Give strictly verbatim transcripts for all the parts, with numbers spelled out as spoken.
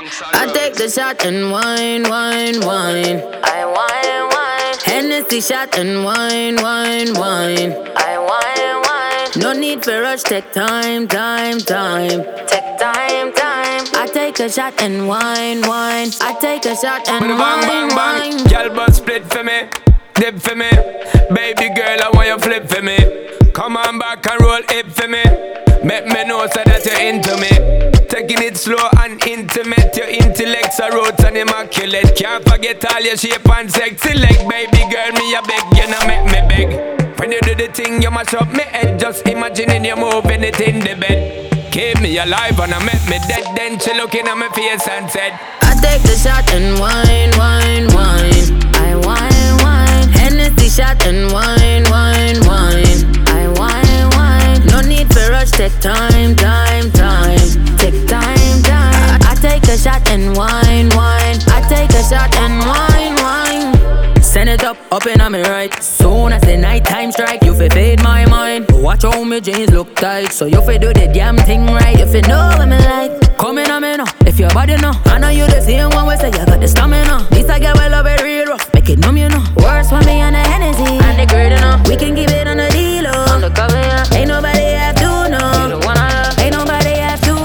I take the shot and wine, wine, wine. I wine, wine. Hennessy shot and wine, wine, wine. I wine, wine. No need for rush, take time, time, time. Take time, time. I take a shot and wine, wine. I take a shot and Bang, wine, bang, bang. wine. Girl, but split for me, dip for me. Baby girl, I want you flip for me. Come on back and roll hip for me. Make me know so that you're into me. Taking it slow and intimate. Your intellect's a roots and immaculate. Can't forget all your shape and sexy leg. Baby girl, me a beg, you know make me beg. When you do the thing, you mash up me head. Just imagining you moving it in the bed. Keep me alive and I make me dead. Then she looking at my face and said, I take the shot and wine, wine, wine. I wine, wine. Hennessy shot and wine, wine, wine. I wine, wine. No need for rush, take time, time, time. Take time, time. I, I take a shot and wine, wine. I take a shot and wine, wine. Send it up, up and on me right. Soon as the night time strike, you fi fade my mind. Watch how my jeans look tight, so you fi do the damn thing right. You fi know what me like. Come in on me now, if your body know. I know you the same one way, say you got the stamina. This I get well love it real rough, make it numb you know. Worse when me on the Hennessy And the girl you know, we can keep it on the deal, oh. on the cover yeah. Ain't nobody have to You know. the one I love. Ain't nobody have to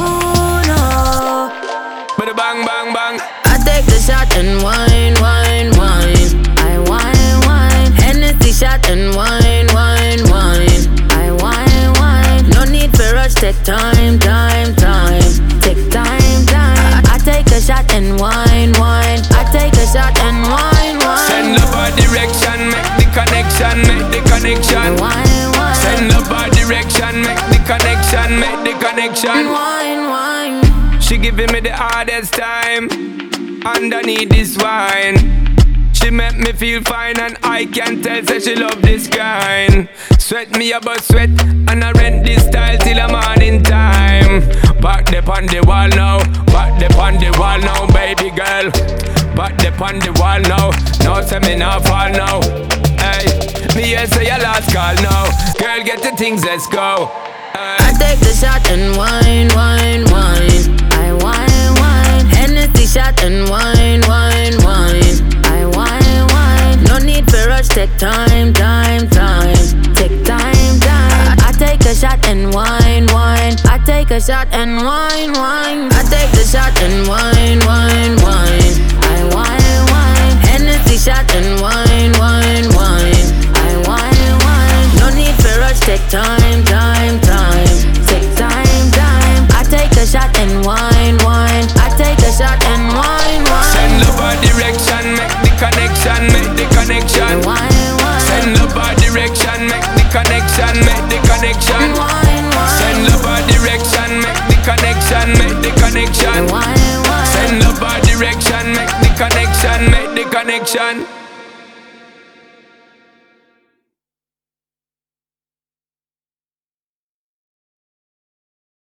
know. but bang, bang, bang. I take the shot and wine, wine, wine. I wine, wine. Hennessy shot and wine, wine, wine. I wine, wine. No need for rush, take time, time, time. Take time, time. I, I take a shot and wine, wine. I take a shot and wine, Send wine. love our direction, make the connection, make the connection. Wine, wine. Send love our direction, make the connection, make the connection. Wine, wine. She giving me the hardest time underneath this wine. She make me feel fine and I can tell say she love this kind. Sweat me about sweat and I rent this style till the morning time. Back the on the wall now, back the on the wall now, baby girl. Back the on the wall now, no say me not fall now. Hey, me here say your last call now. Girl, get the things, let's go. Hey. I take the shot and wine, wine, wine. I wine, wine. Hennessy shot and wine, wine, wine. I wine, wine. No need for rush, take time, time, time. Take time, time. I, I take a shot and wine, wine. I take a shot and wine, wine. I take the shot and wine, wine, wine. I wine, wine. Hennessy shot and wine, wine, wine. I wine, wine. No need for rush, take time, time, time. Take time, time. I take a shot and wine, wine. I take a shot and wine, wine. Send love our direction, make the connection, make the connection. Wine, wine. Send love our direction, make the connection, make the connection. Wine, wine. Send love our direction, make the connection, make the connection. Wine, wine. Send love our direction, make the connection, make the connection.